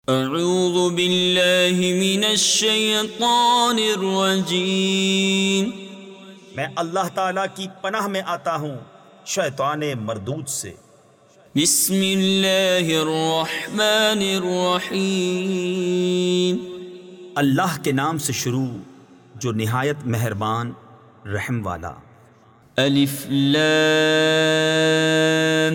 اعوذ باللہ من الشیطان الرجیم، میں اللہ تعالیٰ کی پناہ میں آتا ہوں شیطان مردود سے۔ بسم اللہ الرحمن الرحیم، اللہ کے نام سے شروع جو نہایت مہربان رحم والا۔ الف لام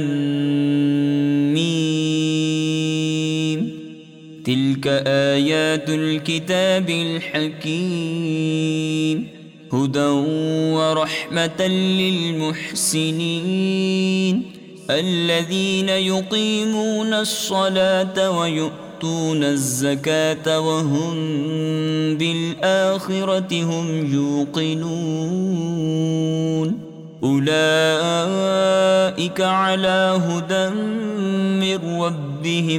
میم، تلک آیات الکتاب الحکیم، ہدی ورحمة للمحسنین الذین یقیمون الصلاة ویؤتون الزکاة وهم بالآخرة هم یوقنون اولئک علی ہدی من ربهم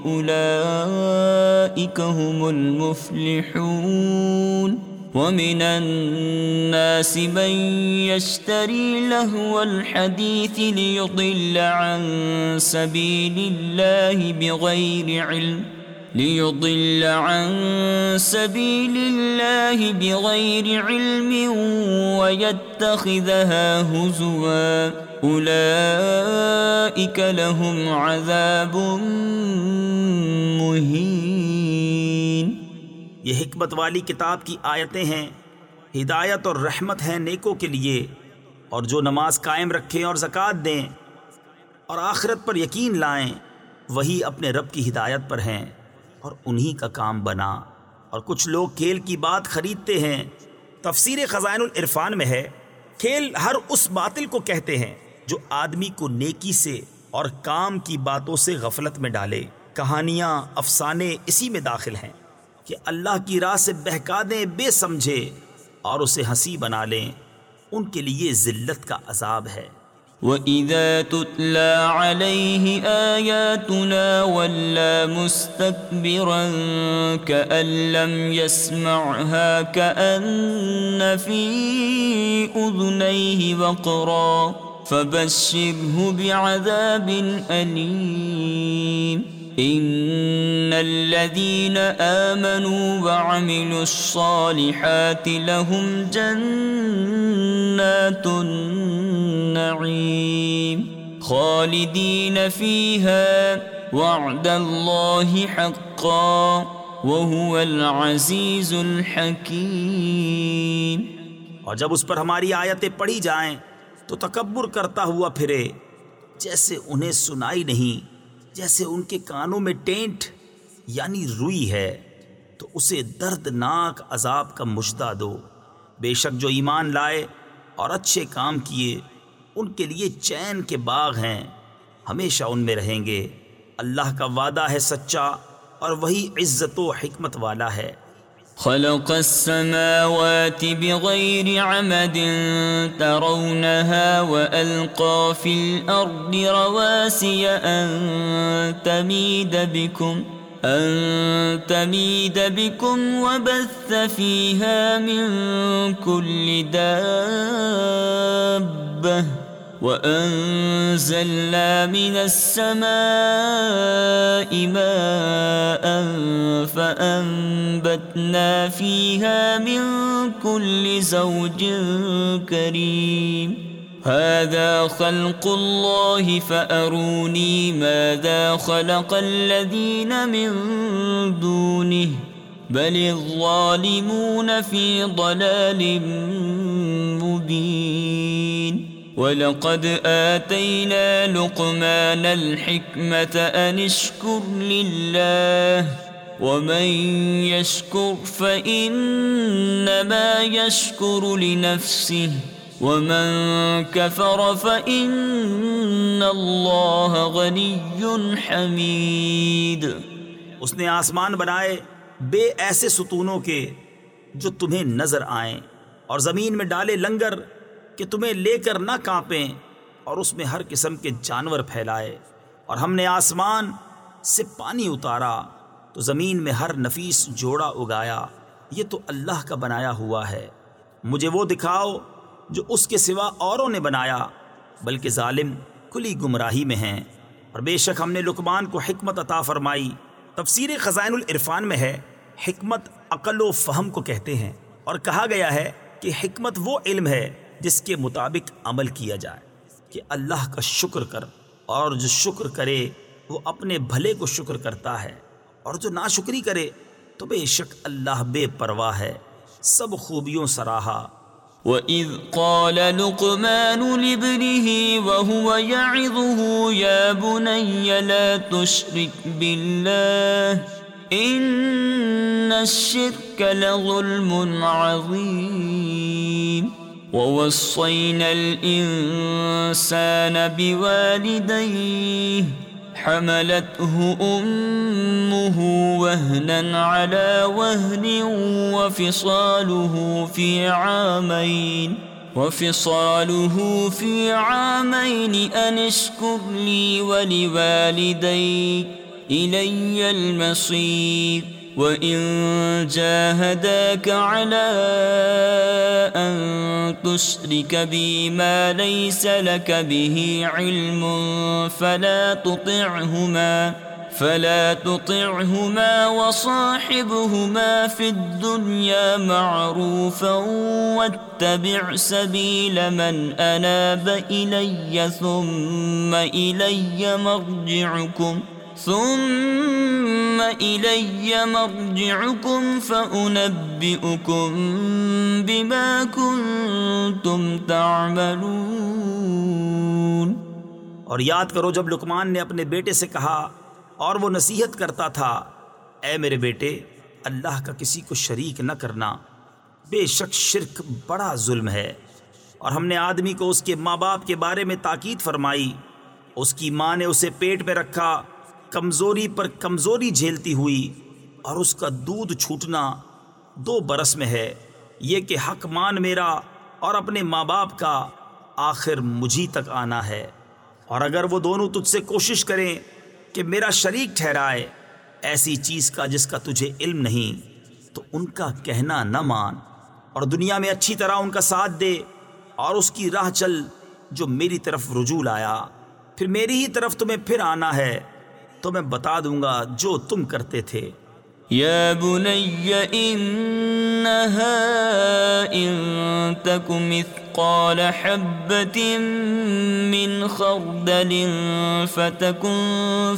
واولئک هم المفلحون ومن الناس من يشتري لهو الحديث ليضل عن سبيل الله بغير علم ويتخذها هزوا أولئك لهم عذاب مهين۔ یہ حکمت والی کتاب کی آیتیں ہیں، ہدایت اور رحمت ہیں نیکوں کے لیے، اور جو نماز قائم رکھیں اور زکوٰۃ دیں اور آخرت پر یقین لائیں وہی اپنے رب کی ہدایت پر ہیں اور انہی کا کام بنا۔ اور کچھ لوگ کھیل کی بات خریدتے ہیں۔ تفسیر خزائن العرفان میں ہے، کھیل ہر اس باطل کو کہتے ہیں جو آدمی کو نیکی سے اور کام کی باتوں سے غفلت میں ڈالے۔ کہانیاں، افسانے اسی میں داخل ہیں کہ اللہ کی راہ سے بہکا دیں بے سمجھے اور اسے ہنسی بنا لیں، ان کے لیے ذلت کا عذاب ہے۔ وَإِذَا تُتْلَى عَلَيْهِ آيَاتُنَا وَلَّى مُسْتَكْبِرًا كَأَن لَّمْ يَسْمَعْهَا كَأَنَّ فِي أُذُنَيْهِ وَقْرًا فَبَشِّرْهُ بِعَذَابٍ أَلِيمٍ۔ ان الذين آمنوا وعملوا الصالحات لهم جنات النعيم خالدين فيها وعد الله حقا وهو العزيز الحكيم۔ اور جب اس پر ہماری آیتیں پڑھی جائیں تو تکبر کرتا ہوا پھرے، جیسے انہیں سنائی نہیں، جیسے ان کے کانوں میں ٹینٹ یعنی روئی ہے، تو اسے دردناک عذاب کا مژدہ دو۔ بے شک جو ایمان لائے اور اچھے کام کیے ان کے لیے چین کے باغ ہیں، ہمیشہ ان میں رہیں گے۔ اللہ کا وعدہ ہے سچا اور وہی عزت و حکمت والا ہے۔ خلق السماوات بغير عمد ترونها وألقى في الأرض رواسي أن تميد بكم وبث فيها من كل دابة وأنزلنا من السماء ماء فأنبتنا فيها من كل زوج كريم هذا خلق الله فأروني ماذا خلق الذين من دونه بل الظالمون في ضلال مبين۔ وَلَقَدْ آتَيْنَا لُقْمَانَ الْحِكْمَةَ أَنِ اشْكُرْ لِلَّهِ وَمَنْ يَشْكُرْ فَإِنَّمَا يَشْكُرُ لِنَفْسِهِ وَمَنْ كَفَرَ فَإِنَّ اللَّهَ غَنِيٌّ حَمِيدٌ۔ اس نے آسمان بنائے بے ایسے ستونوں کے جو تمہیں نظر آئیں، اور زمین میں ڈالے لنگر کہ تمہیں لے کر نہ کانپیں، اور اس میں ہر قسم کے جانور پھیلائے، اور ہم نے آسمان سے پانی اتارا تو زمین میں ہر نفیس جوڑا اگایا۔ یہ تو اللہ کا بنایا ہوا ہے، مجھے وہ دکھاؤ جو اس کے سوا اوروں نے بنایا، بلکہ ظالم کھلی گمراہی میں ہیں۔ اور بے شک ہم نے لقمان کو حکمت عطا فرمائی تفسیر خزائن العرفان میں ہے حکمت عقل و فہم کو کہتے ہیں، اور کہا گیا ہے کہ حکمت وہ علم ہے جس کے مطابق عمل کیا جائے کہ اللہ کا شکر کر، اور جو شکر کرے وہ اپنے بھلے کو شکر کرتا ہے، اور جو ناشکری کرے تو بے شک اللہ بے پرواہ ہے، سب خوبیوں سراہا۔ وَإِذْ قَالَ لُقْمَانُ لِابْنِهِ وَهُوَ يَعِظُهُ يَا بُنَيَّ لَا تُشْرِكْ بِاللَّهِ إِنَّ الشِّرْكَ لَظُلْمٌ عَظِيمٌ وَوَصَّيْنَا الْإِنسَانَ بِوَالِدَيْهِ حملته أمه وهنا على وهن وفصاله في عامين أن اشكر لي ولوالديك إلي المصير وإن جاهداك على أن تشرك بي ما ليس لك به علم فلا تطعهما وصاحبهما في الدنيا معروفا واتبع سبيل من أناب إلي ثم إلي مرجعكم فأنبئكم بما كنتم تعملون۔ اور یاد کرو جب لقمان نے اپنے بیٹے سے کہا اور وہ نصیحت کرتا تھا، اے میرے بیٹے اللہ کا کسی کو شریک نہ کرنا، بے شک شرک بڑا ظلم ہے۔ اور ہم نے آدمی کو اس کے ماں باپ کے بارے میں تاکید فرمائی، اس کی ماں نے اسے پیٹ میں رکھا، کمزوری پر کمزوری جھیلتی ہوئی، اور اس کا دودھ چھوٹنا 2 برس میں ہے، یہ کہ حق مان میرا اور اپنے ماں باپ کا، آخر مجھی تک آنا ہے۔ اور اگر وہ دونوں تجھ سے کوشش کریں کہ میرا شریک ٹھہرائے ایسی چیز کا جس کا تجھے علم نہیں، تو ان کا کہنا نہ مان، اور دنیا میں اچھی طرح ان کا ساتھ دے، اور اس کی راہ چل جو میری طرف رجوع لایا، پھر میری ہی طرف تمہیں پھر آنا ہے تو میں بتا دوں گا جو تم کرتے تھے۔ يا بني إنها إن تك مثقال حبة من خردل فتكن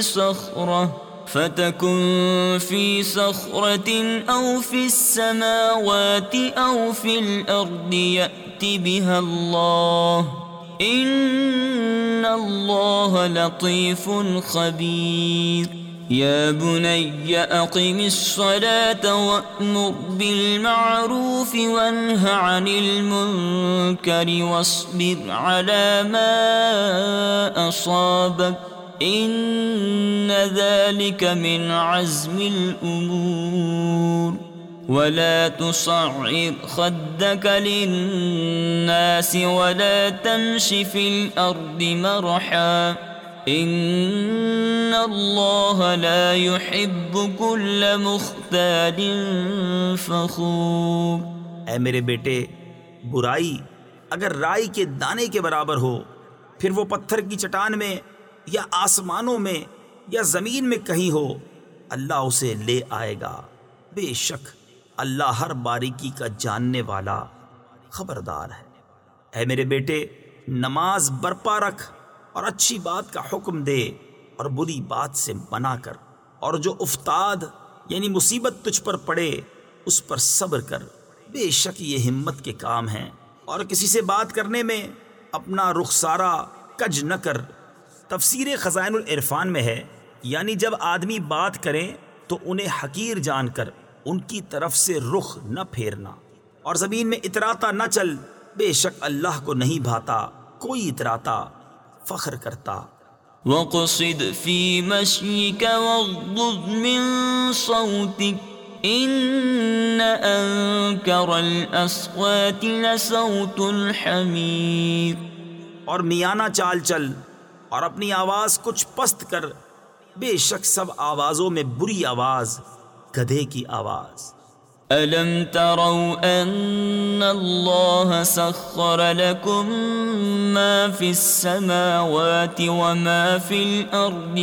في صخرة أو في السماوات أو في الأرض يأت بها الله إن الله لطيف خبير يا بني أقم الصلاة وأمر بالمعروف وانه عن المنكر واصبر على ما أصابك إن ذلك من عزم الأمور ولا تصعر خدك للناس ولا تمش في الأرض مرحا إن الله لا يحب كل مختال فخور۔ اے میرے بیٹے برائی اگر رائی کے دانے کے برابر ہو، پھر وہ پتھر کی چٹان میں یا آسمانوں میں یا زمین میں کہیں ہو، اللہ اسے لے آئے گا، بے شک اللہ ہر باریکی کا جاننے والا خبردار ہے۔ اے میرے بیٹے نماز برپا رکھ اور اچھی بات کا حکم دے اور بری بات سے منع کر، اور جو افتاد یعنی مصیبت تجھ پر پڑے اس پر صبر کر، بے شک یہ ہمت کے کام ہیں۔ اور کسی سے بات کرنے میں اپنا رخسارہ کج نہ کر۔ تفسیر خزائن العرفان میں ہے یعنی جب آدمی بات کریں تو انہیں حقیر جان کر ان کی طرف سے رخ نہ پھیرنا، اور زمین میں اتراتا نہ چل، بے شک اللہ کو نہیں بھاتا کوئی اتراتا فخر کرتا۔ وَاقْصِدْ فِي مَشْيِكَ وَاغْضُضْ مِنْ صَوْتِكَ إِنَّ أَنْكَرَ الْأَصْوَاتِ لَصَوْتُ الْحَمِيرِ۔ اور میانہ چال چل اور اپنی آواز کچھ پست کر، بے شک سب آوازوں میں بری آواز گدھے کی آواز۔ ألم تروا أن الله سخر لكم ما في السماوات وما في الأرض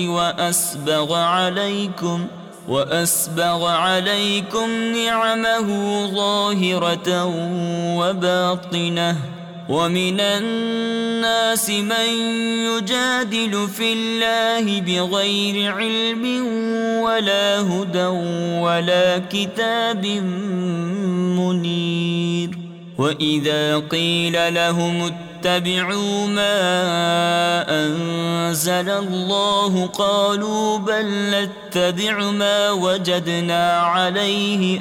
وأسبغ عليكم نعمه ظاهرة وباطنة ومن الناس من يجادل في الله بغير علم ولا هدى ولا كتاب منير وإذا قيل لهم اتبعوا ما أنزل الله قالوا بل نتبع ما وجدنا عليه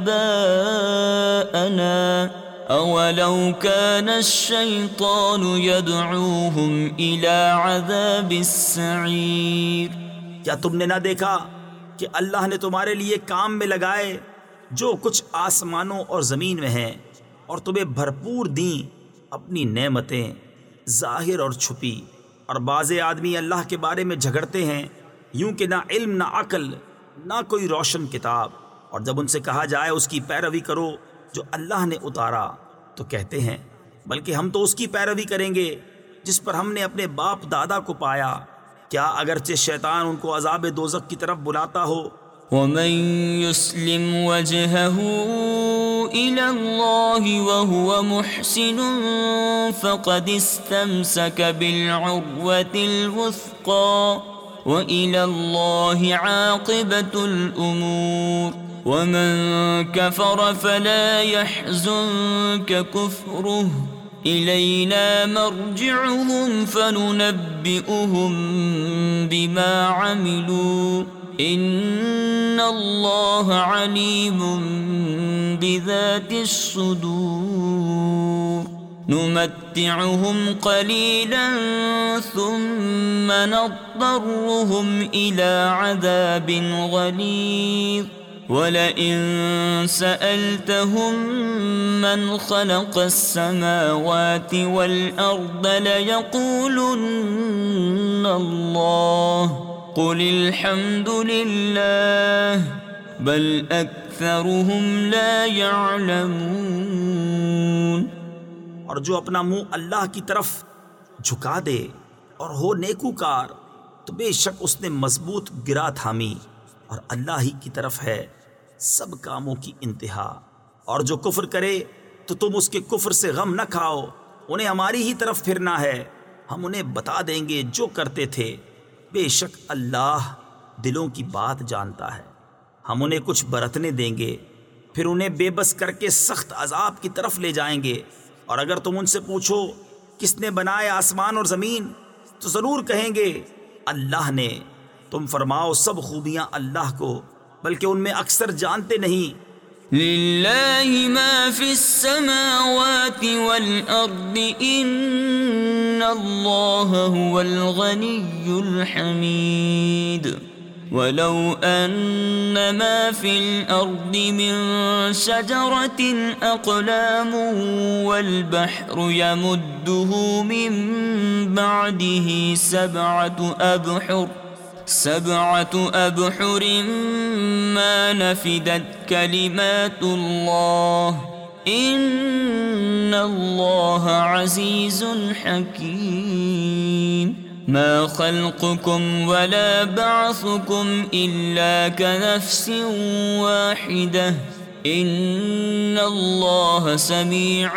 آباءنا أولو كان الشيطان يدعوهم إلى عذاب السعير. کیا تم نے نہ دیکھا کہ اللہ نے تمہارے لیے کام میں لگائے جو کچھ آسمانوں اور زمین میں ہیں اور تمہیں بھرپور دیں اپنی نعمتیں ظاہر اور چھپی، اور بعض آدمی اللہ کے بارے میں جھگڑتے ہیں یوں کہ نہ علم نہ عقل نہ کوئی روشن کتاب، اور جب ان سے کہا جائے اس کی پیروی کرو جو اللہ نے اتارا تو کہتے ہیں بلکہ ہم تو اس کی پیروی کریں گے جس پر ہم نے اپنے باپ دادا کو پایا، کیا اگرچہ شیطان ان کو عذاب دوزخ کی طرف بلاتا ہو. ومن يسلم وجهه إلى الله وهو محسن فقد استمسك بالعروة الوثقى وإلى الله عاقبة الأمور. ومن كفر فلا يحزنك كفره إلينا مرجعهم فننبئهم بما عملوا إن الله عليم بذات الصدور. نمتعهم قليلا ثم نضطرهم إلى عذاب غليظ ولئن سألتهم من خلق السماوات والأرض ليقولن الله قل الحمد لله بل أكثرهم لا يعلمون. اور جو اپنا منہ اللہ کی طرف جھکا دے اور ہو نیکوکار تو بے شک اس نے مضبوط گرا تھامی، اور اللہ ہی کی طرف ہے سب کاموں کی انتہا. اور جو کفر کرے تو تم اس کے کفر سے غم نہ کھاؤ، انہیں ہماری ہی طرف پھرنا ہے، ہم انہیں بتا دیں گے جو کرتے تھے، بے شک اللہ دلوں کی بات جانتا ہے. ہم انہیں کچھ برتنے دیں گے پھر انہیں بے بس کر کے سخت عذاب کی طرف لے جائیں گے. اور اگر تم ان سے پوچھو کس نے بنائے آسمان اور زمین تو ضرور کہیں گے اللہ نے. تم فرماؤ سب خوبیاں اللہ کو، بلکہ ان میں اکثر جانتے نہیں. للہ ما فی السماوات والارض ان اللہ هو الغنی الحمید ولو ان ما فی الارض من شجرة اقلام والبحر يمده من بعده سبعة أبحر ما نفدت كلمات الله إن الله عزيز حكيم. ما خلقكم ولا بعثكم إلا كنفس واحدة إن الله سميع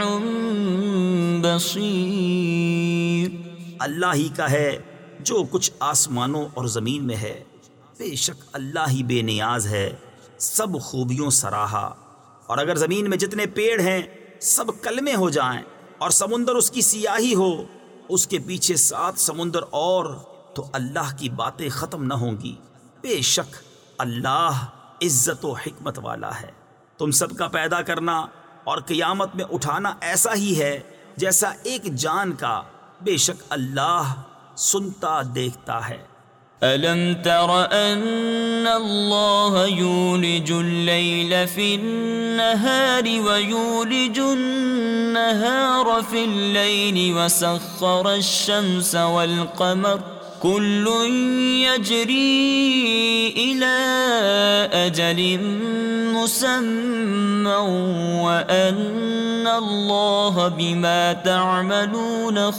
بصير. اللہ ہی کا ہے جو کچھ آسمانوں اور زمین میں ہے، بے شک اللہ ہی بے نیاز ہے، سب خوبیوں سراہا. اور اگر زمین میں جتنے پیڑ ہیں سب کلمے ہو جائیں اور سمندر اس کی سیاہی ہو، اس کے پیچھے 7 سمندر اور، تو اللہ کی باتیں ختم نہ ہوں گی. بے شک اللہ عزت و حکمت والا ہے. تم سب کا پیدا کرنا اور قیامت میں اٹھانا ایسا ہی ہے جیسا ایک جان کا، بے شک اللہ سنتا دیکھتا ہے. ألم تر أن الله يولج الليل في النهار ويولج النهار في الليل وسخر الشمس والقمر كل يجري إلى أجل مسمى وأن الله بما تعملون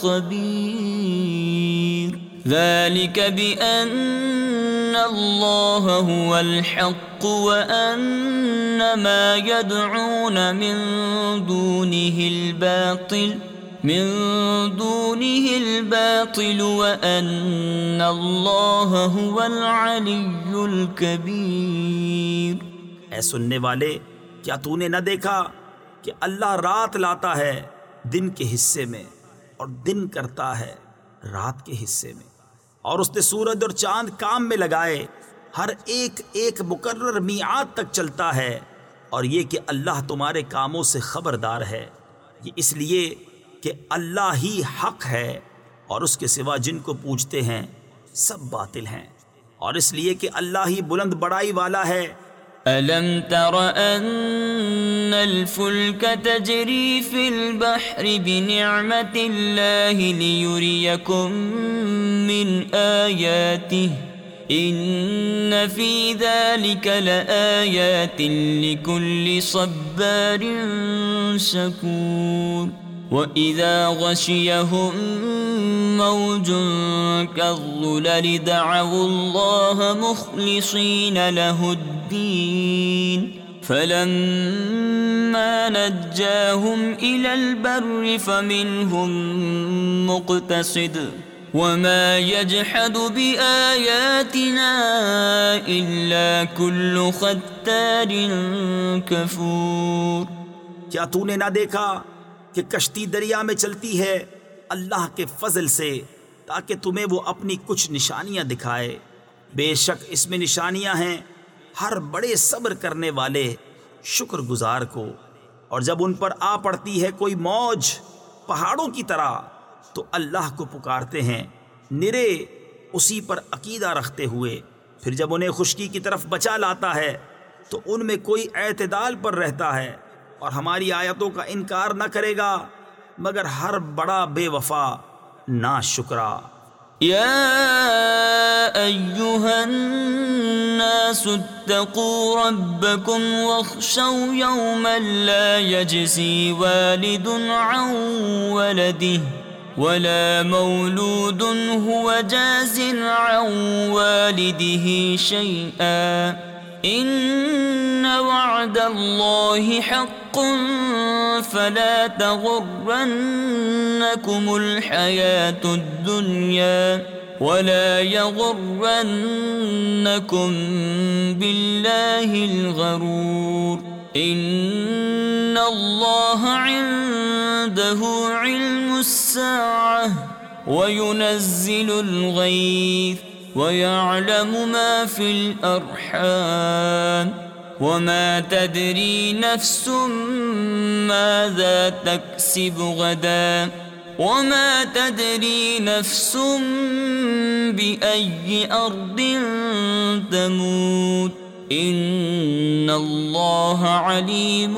خبير ذلك بأن الله هو الحق وأن ما يدعون من دونه الباطل وأن الله هو العلي الكبير۔ اے سننے والے، کیا تو نے نہ دیکھا کہ اللہ رات لاتا ہے دن کے حصے میں اور دن کرتا ہے رات کے حصے میں، اور اس نے سورج اور چاند کام میں لگائے، ہر ایک ایک مقرر میعاد تک چلتا ہے، اور یہ کہ اللہ تمہارے کاموں سے خبردار ہے۔ یہ اس لیے کہ اللہ ہی حق ہے اور اس کے سوا جن کو پوجتے ہیں سب باطل ہیں، اور اس لیے کہ اللہ ہی بلند بڑائی والا ہے۔ أَلَمْ تَرَ أَنَّ الْفُلْكَ تَجْرِي فِي الْبَحْرِ بِنِعْمَةِ اللَّهِ لِيُرِيَكُم مِّنْ آيَاتِهِ إِنَّ فِي ذَلِكَ لَآيَاتٍ لِكُلِّ صَبَّارٍ شَكُورٍ وَإِذَا غَشِيَهُم مَّوْجٌ كَالظُّلَلِ دَعَوُا اللَّهَ مُخْلِصِينَ لَهُ الدِّينَ فَلَمَّا نَجَّاهُمْ إِلَى الْبَرِّ فَمِنْهُم مُّقْتَصِدٌ وَمَا يَجْحَدُ بِآيَاتِنَا إِلَّا كُلُّ خَتَّارٍ كَفُورٍ۔ کیا تو نے نہ دیکھا کہ کشتی دریا میں چلتی ہے اللہ کے فضل سے تاکہ تمہیں وہ اپنی کچھ نشانیاں دکھائے؟ بے شک اس میں نشانیاں ہیں ہر بڑے صبر کرنے والے شکر گزار کو۔ اور جب ان پر آ پڑتی ہے کوئی موج پہاڑوں کی طرح تو اللہ کو پکارتے ہیں نرے اسی پر عقیدہ رکھتے ہوئے، پھر جب انہیں خشکی کی طرف بچا لاتا ہے تو ان میں کوئی اعتدال پر رہتا ہے، اور ہماری آیتوں کا انکار نہ کرے گا مگر ہر بڑا بے وفا ناشکرا۔ يا أيها الناس اتقوا ربكم واخشوا يوما لا يجزي والد عن ولده ولا مولود هو جاز عن والده شيئا إن وعد الله حق فلا تغرنكم الحياة الدنيا ولا يغرنكم بالله الغرور إن الله عنده علم الساعة وينزل الغيث ويعلم ما في الأرحام وما تدري نفس ماذا تكسب غدا وما تدري نفس بأي أرض تموت إن الله عليم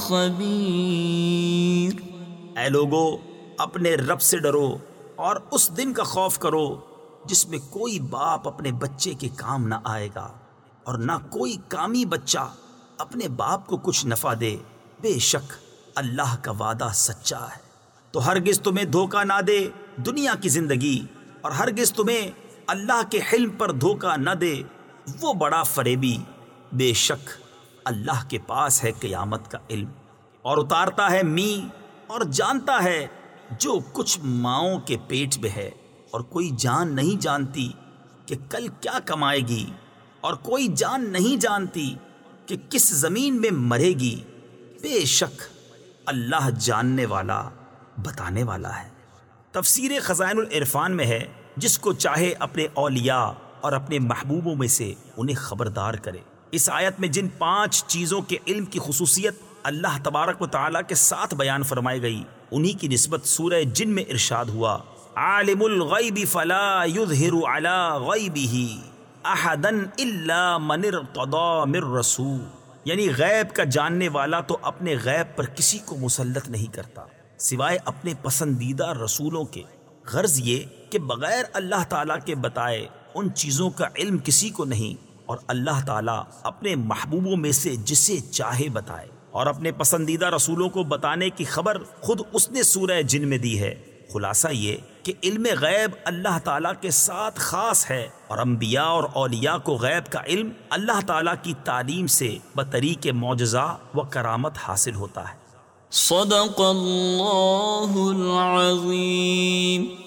خبير۔ اے لوگو، اپنے رب سے ڈرو اور اس دن کا خوف کرو جس میں کوئی باپ اپنے بچے کے کام نہ آئے گا اور نہ کوئی کامی بچہ اپنے باپ کو کچھ نفع دے۔ بے شک اللہ کا وعدہ سچا ہے، تو ہرگز تمہیں دھوکہ نہ دے دنیا کی زندگی، اور ہرگز تمہیں اللہ کے حلم پر دھوکہ نہ دے وہ بڑا فریبی۔ بے شک اللہ کے پاس ہے قیامت کا علم، اور اتارتا ہے می اور جانتا ہے جو کچھ ماؤں کے پیٹ میں ہے، اور کوئی جان نہیں جانتی کہ کل کیا کمائے گی، اور کوئی جان نہیں جانتی کہ کس زمین میں مرے گی۔ بے شک اللہ جاننے والا بتانے والا ہے۔ تفسیر خزائن العرفان میں ہے، جس کو چاہے اپنے اولیاء اور اپنے محبوبوں میں سے انہیں خبردار کرے۔ اس آیت میں جن 5 چیزوں کے علم کی خصوصیت اللہ تبارک و تعالیٰ کے ساتھ بیان فرمائی گئی، انہی کی نسبت سورہ جن میں ارشاد ہوا، عالم الغیب فلا یظہر علی غیبہ احدا الا من ارتضی من رسول، یعنی غیب کا جاننے والا تو اپنے غیب پر کسی کو مسلط نہیں کرتا سوائے اپنے پسندیدہ رسولوں کے۔ غرض یہ کہ بغیر اللہ تعالیٰ کے بتائے ان چیزوں کا علم کسی کو نہیں اور اللہ تعالیٰ اپنے محبوبوں میں سے جسے چاہے بتائے، اور اپنے پسندیدہ رسولوں کو بتانے کی خبر خود اس نے سورہ جن میں دی ہے۔ خلاصہ یہ کہ علم غیب اللہ تعالیٰ کے ساتھ خاص ہے، اور انبیاء اور اولیاء کو غیب کا علم اللہ تعالیٰ کی تعلیم سے بطریق معجزہ و کرامت حاصل ہوتا ہے۔ صدق اللہ العظیم۔